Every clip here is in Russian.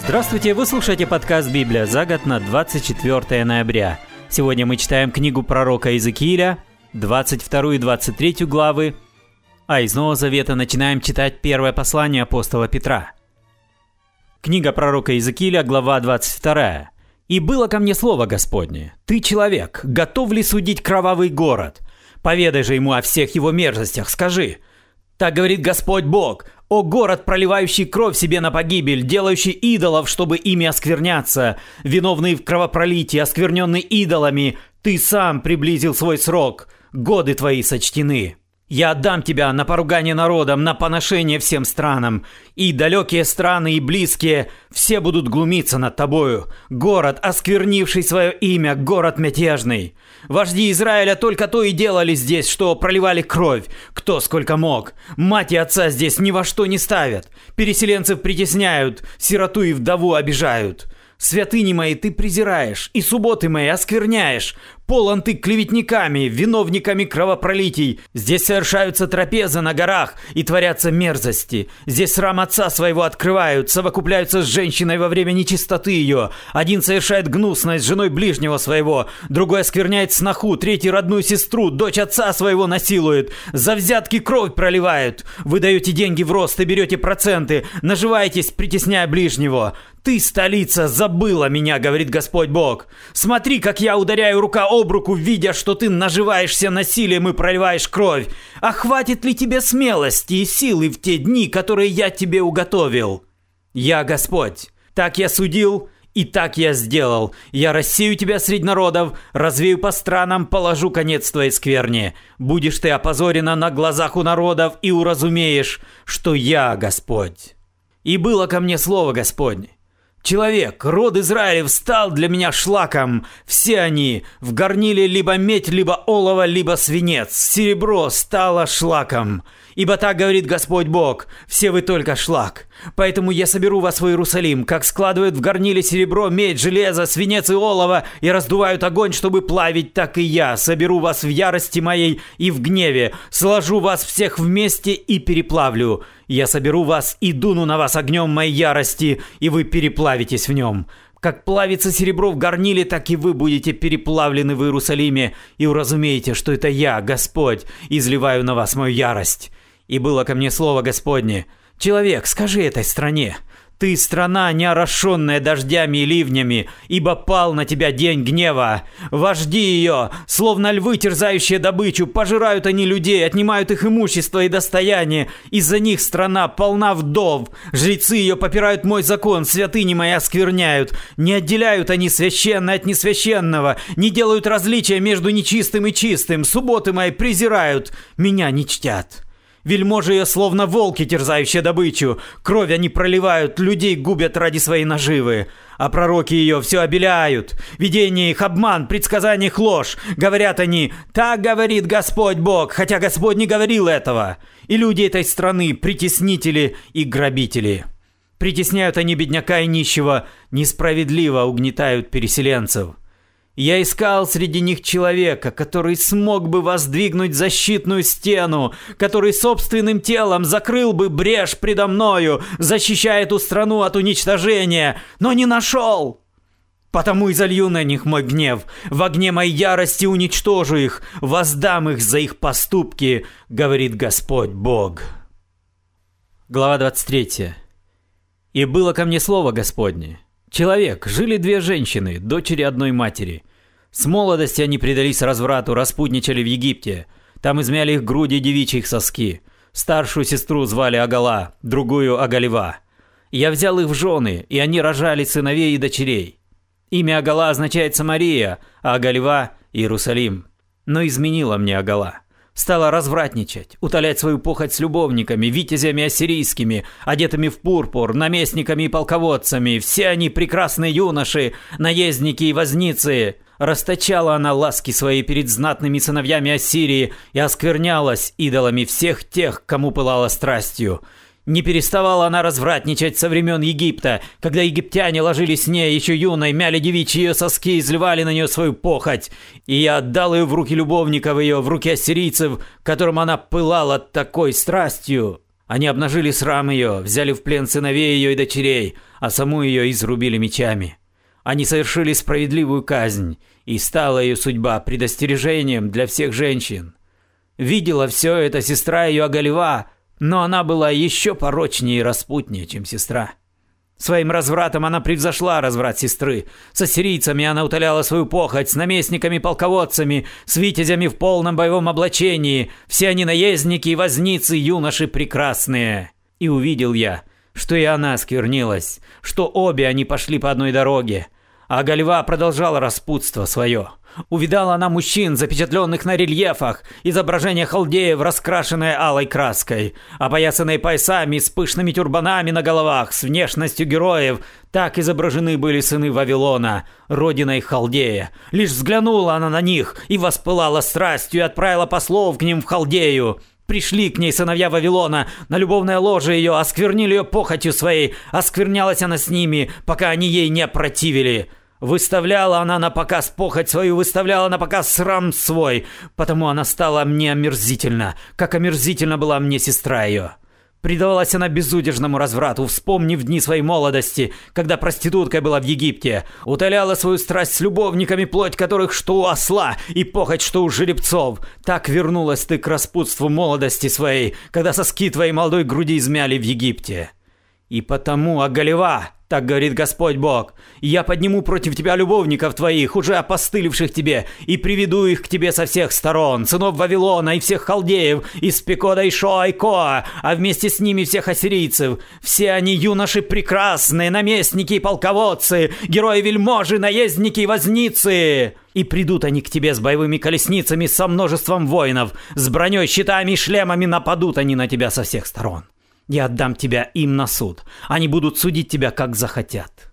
Здравствуйте, вы слушаете подкаст «Библия за год» на 24 ноября. Сегодня мы читаем книгу пророка Иезекииля, 22 и 23 главы, а из Нового Завета начинаем читать первое послание апостола Петра. Книга пророка Иезекииля, глава 22. «И было ко мне слово Господне: ты, человек, готов ли судить кровавый город? Поведай же ему о всех его мерзостях, скажи: так говорит Господь Бог, о город, проливающий кровь себе на погибель, делающий идолов, чтобы ими оскверняться, виновный в кровопролитии, оскверненный идолами, ты сам приблизил свой срок, годы твои сочтены. Я отдам тебя на поругание народам, на поношение всем странам, и далекие страны, и близкие, все будут глумиться над тобою. Город, осквернивший свое имя, город мятежный. Вожди Израиля только то и делали здесь, что проливали кровь, кто сколько мог. Мать и отца здесь ни во что не ставят. Переселенцев притесняют, сироту и вдову обижают. Святыни мои ты презираешь, и субботы мои оскверняешь. Полон ты клеветниками, виновниками кровопролитий. Здесь совершаются трапезы на горах и творятся мерзости. Здесь срам отца своего открывают, совокупляются с женщиной во время нечистоты ее. Один совершает гнусность с женой ближнего своего, другой оскверняет сноху, третий родную сестру, дочь отца своего насилует. За взятки кровь проливают. Вы даете деньги в рост и берете проценты, наживаетесь, притесняя ближнего. Ты, столица, забыла меня, говорит Господь Бог. Смотри, как я ударяю рука об руку, видя, что ты наживаешься насилием и проливаешь кровь. А хватит ли тебе смелости и силы в те дни, которые я тебе уготовил? Я Господь. Так я судил, и так я сделал. Я рассею тебя среди народов, развею по странам, положу конец твоей скверне. Будешь ты опозорена на глазах у народов и уразумеешь, что я Господь. И было ко мне слово Господне: человек, род Израилев стал для меня шлаком. Все они в горниле либо медь, либо олово, либо свинец. Серебро стало шлаком. Ибо так говорит Господь Бог: все вы только шлак. Поэтому я соберу вас в Иерусалим, как складывают в горниле серебро, медь, железо, свинец и олово, и раздувают огонь, чтобы плавить, так и я соберу вас в ярости моей и в гневе, сложу вас всех вместе и переплавлю. Я соберу вас и дуну на вас огнем моей ярости, и вы переплавитесь в нем. Как плавится серебро в горниле, так и вы будете переплавлены в Иерусалиме, и уразумеете, что это я, Господь, изливаю на вас мою ярость. И было ко мне слово Господне: человек, скажи этой стране: ты страна, не орошенная дождями и ливнями, ибо пал на тебя день гнева. Вожди ее, словно львы, терзающие добычу, пожирают они людей, отнимают их имущество и достояние. Из-за них страна полна вдов. Жрецы ее попирают мой закон, святыни мои оскверняют. Не отделяют они священное от несвященного, не делают различия между нечистым и чистым. Субботы мои презирают, меня не чтят. Вельможи ее словно волки, терзающие добычу. Кровь они проливают, людей губят ради своей наживы. А пророки ее все обеляют. Видение их обман, предсказание их ложь. Говорят они: так говорит Господь Бог, хотя Господь не говорил этого. И люди этой страны притеснители и грабители. Притесняют они бедняка и нищего, несправедливо угнетают переселенцев. Я искал среди них человека, который смог бы воздвигнуть защитную стену, который собственным телом закрыл бы брешь предо мною, защищая эту страну от уничтожения, но не нашел. Потому и залью на них мой гнев, в огне моей ярости уничтожу их, воздам их за их поступки, говорит Господь Бог. Глава 23. И было ко мне слово Господне: человек, жили две женщины, дочери одной матери. С молодости они предались разврату, распутничали в Египте. Там измяли их груди, девичьи соски. Старшую сестру звали Агала, другую Агалева. Я взял их в жены, и они рожали сыновей и дочерей. Имя Агала означает Самария, а Агалева – Иерусалим. Но изменила мне Агала. Стала развратничать, утолять свою похоть с любовниками, витязями ассирийскими, одетыми в пурпур, наместниками и полководцами. Все они прекрасные юноши, наездники и возницы. Расточала она ласки свои перед знатными сыновьями Ассирии и осквернялась идолами всех тех, кому пылала страстью. Не переставала она развратничать со времен Египта, когда египтяне ложились с ней еще юной, мяли девичьи ее соски и изливали на нее свою похоть. И я отдал ее в руки любовников ее, в руки ассирийцев, которым она пылала такой страстью. Они обнажили срам ее, взяли в плен сыновей ее и дочерей. а саму ее изрубили мечами. Они совершили справедливую казнь, и стала ее судьба предостережением для всех женщин. Видела все это сестра ее Оголива, но она была еще порочнее и распутнее, чем сестра. Своим развратом она превзошла разврат сестры. С ассирийцами она утоляла свою похоть, с наместниками-полководцами, с витязями в полном боевом облачении. Все они наездники и возницы, юноши прекрасные. И увидел я, что и она сквернилась, что обе они пошли по одной дороге. А Оголива продолжала распутство свое. Увидала она мужчин, запечатленных на рельефах, изображения халдеев, раскрашенные алой краской, опоясанные поясами с пышными тюрбанами на головах, с внешностью героев. Так изображены были сыны Вавилона, родиной Халдея. Лишь взглянула она на них и воспылала страстью и отправила послов к ним в Халдею. Пришли к ней сыновья Вавилона, на любовное ложе ее, осквернили ее похотью своей, осквернялась она с ними, пока они ей не противили. Выставляла она на показ похоть свою, выставляла на показ срам свой, потому она стала мне омерзительна, как омерзительна была мне сестра ее. Предавалась она безудержному разврату, вспомнив дни своей молодости, когда проституткой была в Египте, утоляла свою страсть с любовниками, плоть которых что у осла и похоть что у жеребцов. Так вернулась ты к распутству молодости своей, когда соски твоей молодой груди измяли в Египте. И потому, Оголива, так говорит Господь Бог, я подниму против тебя любовников твоих, уже опостылевших тебе, и приведу их к тебе со всех сторон, сынов Вавилона и всех халдеев, из Пекода и Шоа и Коа, а вместе с ними всех ассирийцев. Все они юноши прекрасные, наместники и полководцы, герои-вельможи, наездники и возницы. И придут они к тебе с боевыми колесницами, со множеством воинов, с броней, щитами и шлемами, нападут они на тебя со всех сторон. Я отдам тебя им на суд. Они будут судить тебя, как захотят.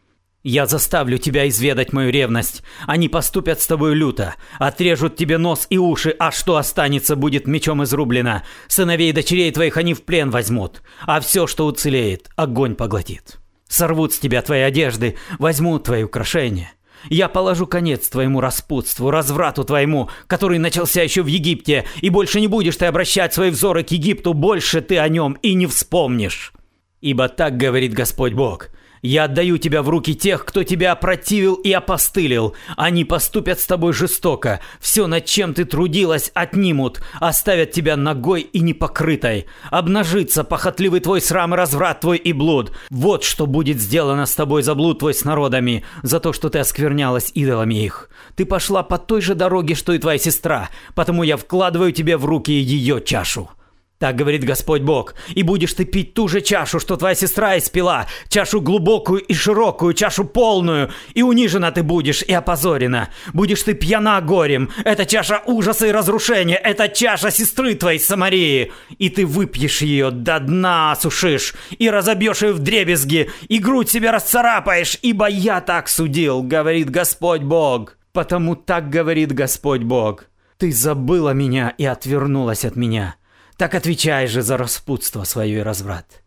Я заставлю тебя изведать мою ревность. Они поступят с тобой люто. Отрежут тебе нос и уши, а что останется, будет мечом изрублено. Сыновей и дочерей твоих они в плен возьмут. А все, что уцелеет, огонь поглотит. Сорвут с тебя твои одежды, возьмут твои украшения. Я положу конец твоему распутству, разврату твоему, который начался еще в Египте, и больше не будешь ты обращать свои взоры к Египту, больше ты о нем и не вспомнишь. Ибо так говорит Господь Бог. Я отдаю тебя в руки тех, кто тебя опротивил и опостылил. Они поступят с тобой жестоко. Все, над чем ты трудилась, отнимут. Оставят тебя нагой и непокрытой. Обнажится похотливый твой срам и разврат твой и блуд. Вот что будет сделано с тобой за блуд твой с народами, за то, что ты осквернялась идолами их. Ты пошла по той же дороге, что и твоя сестра, потому я вкладываю тебе в руки ее чашу. Так говорит Господь Бог, и будешь ты пить ту же чашу, что твоя сестра испила, чашу глубокую и широкую, чашу полную, и унижена ты будешь и опозорена. Будешь ты пьяна горем, это чаша ужаса и разрушения, это чаша сестры твоей Самарии, и ты выпьешь ее, до дна осушишь, и разобьешь ее вдребезги, и грудь себе расцарапаешь, ибо я так судил, говорит Господь Бог. Потому так говорит Господь Бог, ты забыла меня и отвернулась от меня. Так отвечай же за распутство свое и разврат.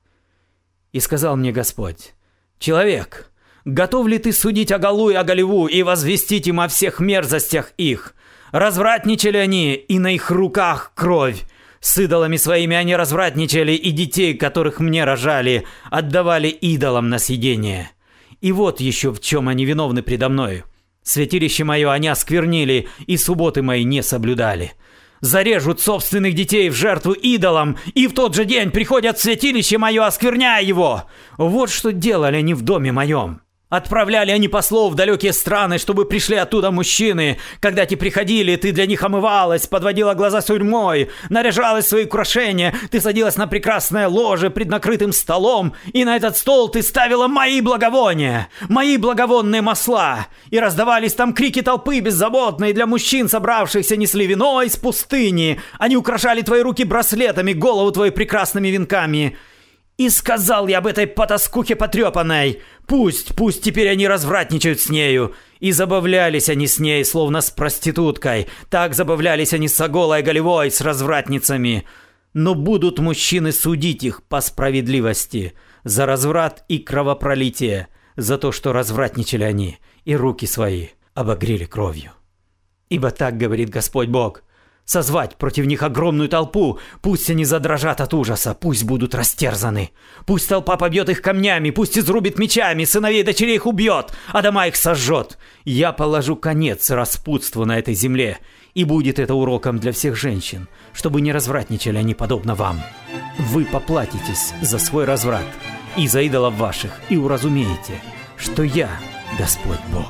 И сказал мне Господь: человек, готов ли ты судить Оголу и Оголиву и возвестить им о всех мерзостях их? Развратничали они, и на их руках кровь. С идолами своими они развратничали, и детей, которых мне рожали, отдавали идолам на съедение. И вот еще в чем они виновны предо мною. Святилище мое они осквернили, и субботы мои не соблюдали. Зарежут собственных детей в жертву идолам, и в тот же день приходят в святилище мое, оскверняя его. Вот что делали они в доме моем. Отправляли они послов в далекие страны, чтобы пришли оттуда мужчины. Когда те приходили, ты для них омывалась, подводила глаза сурьмой, наряжалась в свои украшения, ты садилась на прекрасное ложе пред накрытым столом, и на этот стол ты ставила мои благовония, мои благовонные масла. И раздавались там крики толпы беззаботные, для мужчин, собравшихся, несли вино из пустыни. Они украшали твои руки браслетами, голову твою прекрасными венками. И сказал я об этой потаскухе потрепанной: пусть теперь они развратничают с нею. И забавлялись они с ней, словно с проституткой. Так забавлялись они с Оголой и Оголивой, с развратницами. Но будут мужчины судить их по справедливости за разврат и кровопролитие, за то, что развратничали они, и руки свои обогрели кровью. Ибо так говорит Господь Бог: созвать против них огромную толпу. Пусть они задрожат от ужаса, пусть будут растерзаны. Пусть толпа побьет их камнями, пусть изрубит мечами, сыновей и дочерей их убьет, а дома их сожжет. Я положу конец распутству на этой земле, и будет это уроком для всех женщин, чтобы не развратничали они подобно вам. Вы поплатитесь за свой разврат и за идолов ваших, и уразумеете, что я Господь Бог».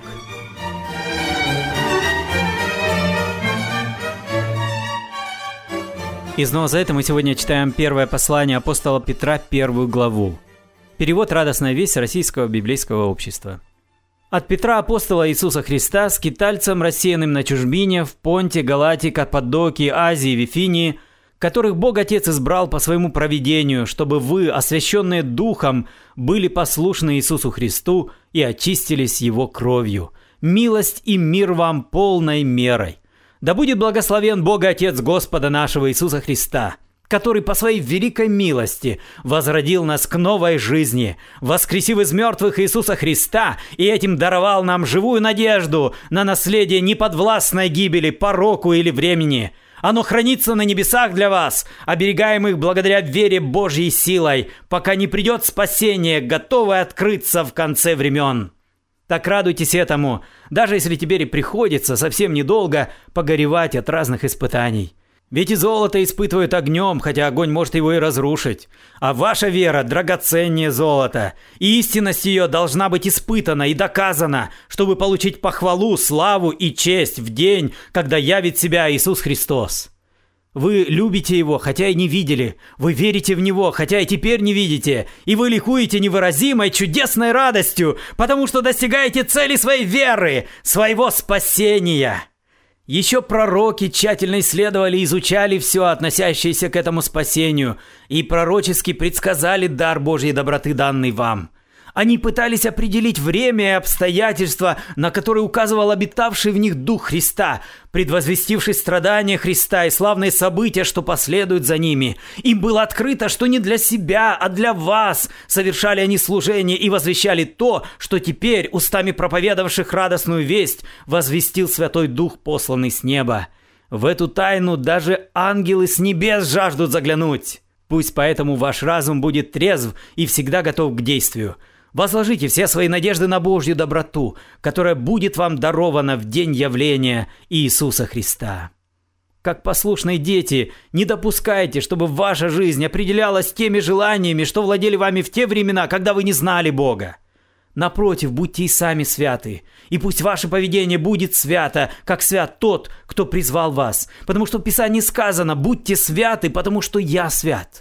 Из Нового Завета мы сегодня читаем первое послание апостола Петра, 1 главу. Перевод «Радостная весть» Российского библейского общества. От Петра, апостола Иисуса Христа, скитальцам, рассеянным на чужбине, в Понте, Галатии, Каппадокии, Азии, Вифинии, которых Бог Отец избрал по своему провидению, чтобы вы, освященные Духом, были послушны Иисусу Христу и очистились Его кровью. Милость и мир вам полной мерой. Да будет благословен Бог и Отец Господа нашего Иисуса Христа, который по своей великой милости возродил нас к новой жизни, воскресив из мертвых Иисуса Христа и этим даровал нам живую надежду на наследие неподвластной гибели, пороку или времени. Оно хранится на небесах для вас, оберегаемых благодаря вере Божьей силой, пока не придет спасение, готовое открыться в конце времен. Так радуйтесь этому, даже если теперь и приходится совсем недолго погоревать от разных испытаний. Ведь и золото испытывают огнем, хотя огонь может его и разрушить. А ваша вера драгоценнее золота, и истинность ее должна быть испытана и доказана, чтобы получить похвалу, славу и честь в день, когда явит себя Иисус Христос. Вы любите Его, хотя и не видели. Вы верите в Него, хотя и теперь не видите. И вы ликуете невыразимой, чудесной радостью, потому что достигаете цели своей веры, своего спасения. Еще пророки тщательно исследовали и изучали все, относящееся к этому спасению, и пророчески предсказали дар Божьей доброты, данный вам. Они пытались определить время и обстоятельства, на которые указывал обитавший в них Дух Христа, предвозвестивший страдания Христа и славные события, что последуют за ними. Им было открыто, что не для себя, а для вас совершали они служение и возвещали то, что теперь, устами проповедовавших радостную весть, возвестил Святой Дух, посланный с неба. В эту тайну даже ангелы с небес жаждут заглянуть. Пусть поэтому ваш разум будет трезв и всегда готов к действию. Возложите все свои надежды на Божью доброту, которая будет вам дарована в день явления Иисуса Христа. Как послушные дети, не допускайте, чтобы ваша жизнь определялась теми желаниями, что владели вами в те времена, когда вы не знали Бога. Напротив, будьте и сами святы, и пусть ваше поведение будет свято, как свят тот, кто призвал вас, потому что в Писании сказано: «Будьте святы, потому что я свят».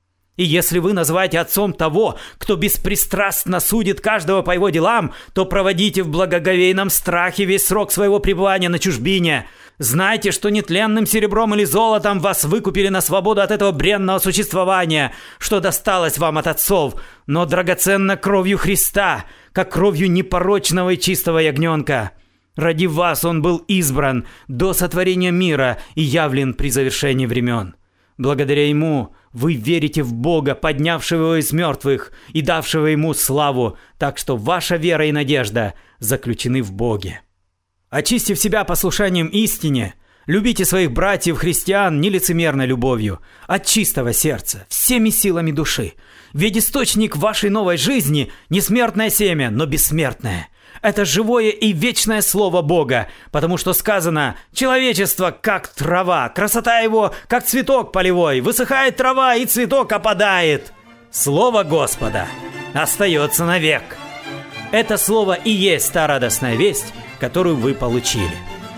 И если вы называете отцом того, кто беспристрастно судит каждого по его делам, то проводите в благоговейном страхе весь срок своего пребывания на чужбине. Знайте, что нетленным серебром или золотом вас выкупили на свободу от этого бренного существования, что досталось вам от отцов, но драгоценно кровью Христа, как кровью непорочного и чистого ягненка. Ради вас он был избран до сотворения мира и явлен при завершении времен. Благодаря Ему вы верите в Бога, поднявшего Его из мертвых и давшего Ему славу, так что ваша вера и надежда заключены в Боге. Очистив себя послушанием истине, любите своих братьев-христиан не лицемерной любовью, от чистого сердца, всеми силами души. Ведь источник вашей новой жизни – не смертное семя, но бессмертное. Это живое и вечное Слово Бога, потому что сказано: «Человечество, как трава, красота его, как цветок полевой, высыхает трава, и цветок опадает». Слово Господа остается навек. Это слово и есть та радостная весть, которую вы получили.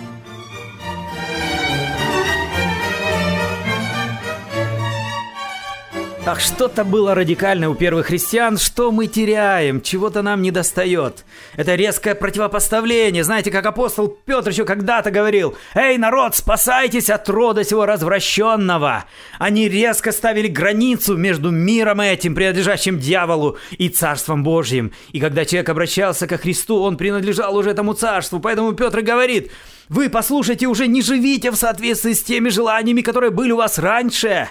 Ах, что-то было радикальное у первых христиан, что мы теряем, чего-то нам недостает. Это резкое противопоставление, знаете, как апостол Петр еще когда-то говорил: «Эй, народ, спасайтесь от рода сего развращенного!» Они резко ставили границу между миром этим, принадлежащим дьяволу, и Царством Божьим. И когда человек обращался ко Христу, он принадлежал уже этому царству, поэтому Петр говорит: «Вы, послушайте, уже не живите в соответствии с теми желаниями, которые были у вас раньше».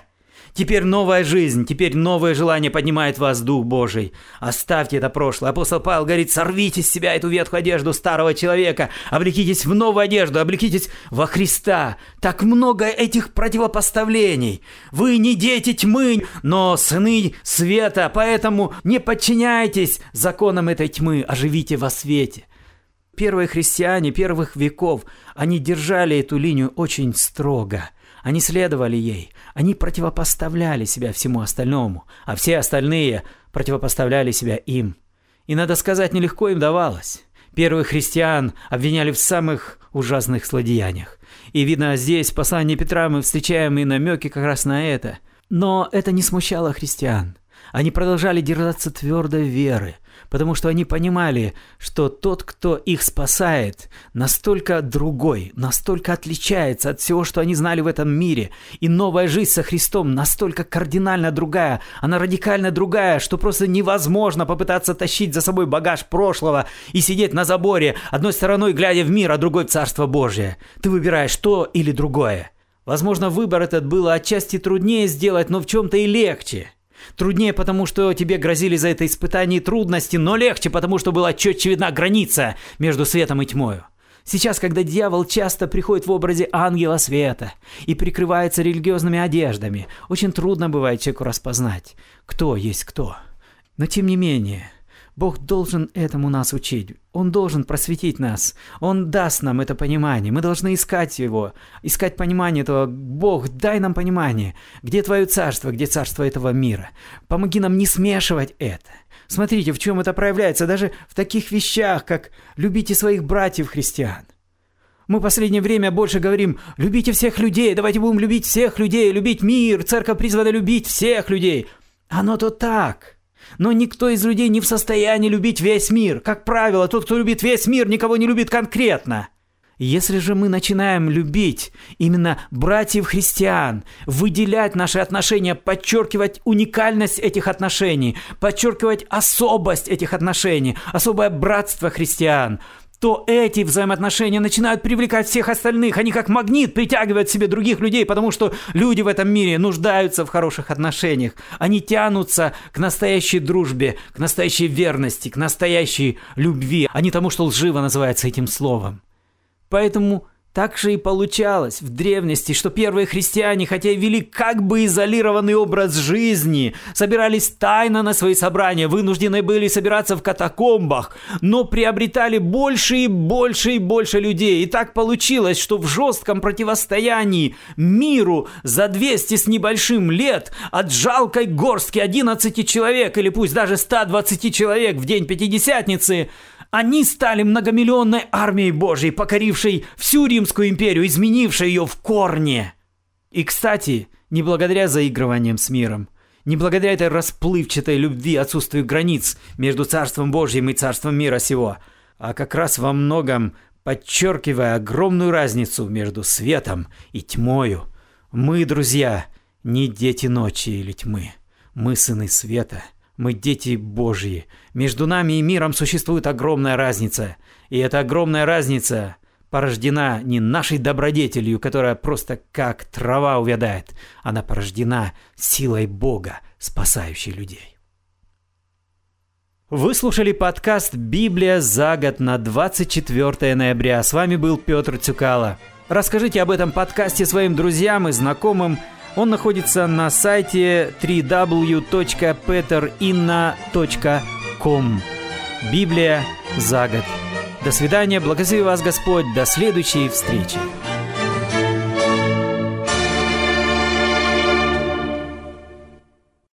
Теперь новая жизнь, теперь новое желание поднимает вас Дух Божий. Оставьте это прошлое. Апостол Павел говорит: сорвите с себя эту ветхую одежду старого человека, облекитесь в новую одежду, облекитесь во Христа. Так много этих противопоставлений. Вы не дети тьмы, но сыны света, поэтому не подчиняйтесь законам этой тьмы, а живите во свете. Первые христиане первых веков, они держали эту линию очень строго. Они следовали ей, они противопоставляли себя всему остальному, а все остальные противопоставляли себя им. И, надо сказать, нелегко им давалось. Первых христиан обвиняли в самых ужасных злодеяниях. И, видно, здесь в послании Петра мы встречаем и намеки как раз на это. Но это не смущало христиан. Они продолжали держаться твердой веры, потому что они понимали, что тот, кто их спасает, настолько другой, настолько отличается от всего, что они знали в этом мире. И новая жизнь со Христом настолько кардинально другая, она радикально другая, что просто невозможно попытаться тащить за собой багаж прошлого и сидеть на заборе, одной стороной глядя в мир, а другой в Царство Божие. Ты выбираешь то или другое. Возможно, выбор этот было отчасти труднее сделать, но в чем-то и легче. Труднее, потому что тебе грозили за это испытание трудности, но легче, потому что была четче видна граница между светом и тьмою. Сейчас, когда дьявол часто приходит в образе ангела света и прикрывается религиозными одеждами, очень трудно бывает человеку распознать, кто есть кто. Но тем не менее, Бог должен этому нас учить. Он должен просветить нас. Он даст нам это понимание. Мы должны искать его, искать понимание этого. Бог, дай нам понимание. Где твое царство, где царство этого мира? Помоги нам не смешивать это. Смотрите, в чем это проявляется. Даже в таких вещах, как любите своих братьев-христиан. Мы в последнее время больше говорим: любите всех людей, давайте будем любить всех людей, любить мир. Церковь призвана любить всех людей. Оно то так. Но никто из людей не в состоянии любить весь мир. Как правило, тот, кто любит весь мир, никого не любит конкретно. Если же мы начинаем любить именно братьев-христиан, выделять наши отношения, подчеркивать уникальность этих отношений, подчеркивать особость этих отношений, особое братство христиан, то эти взаимоотношения начинают привлекать всех остальных. Они как магнит притягивают к себе других людей, потому что люди в этом мире нуждаются в хороших отношениях. Они тянутся к настоящей дружбе, к настоящей верности, к настоящей любви, а не тому, что лживо называется этим словом. Поэтому так же и получалось в древности, что первые христиане, хотя и вели как бы изолированный образ жизни, собирались тайно на свои собрания, вынуждены были собираться в катакомбах, но приобретали больше и больше и больше людей. И так получилось, что в жестком противостоянии миру за 200 с небольшим лет от жалкой горстки 11 человек, или пусть даже 120 человек в день Пятидесятницы, они стали многомиллионной армией Божьей, покорившей всю Римскую империю, изменившей ее в корне. И, кстати, не благодаря заигрываниям с миром, не благодаря этой расплывчатой любви, отсутствию границ между Царством Божьим и Царством мира сего, а как раз во многом подчеркивая огромную разницу между светом и тьмою. Мы, друзья, не дети ночи или тьмы, мы сыны света. Мы дети Божьи. Между нами и миром существует огромная разница. И эта огромная разница порождена не нашей добродетелью, которая просто как трава увядает. Она порождена силой Бога, спасающей людей. Вы слушали подкаст «Библия за год» на 24 ноября. С вами был Петр Цюкало. Расскажите об этом подкасте своим друзьям и знакомым. Он находится на сайте www.peterinna.com. Библия за год. До свидания, благослови вас Господь, до следующей встречи.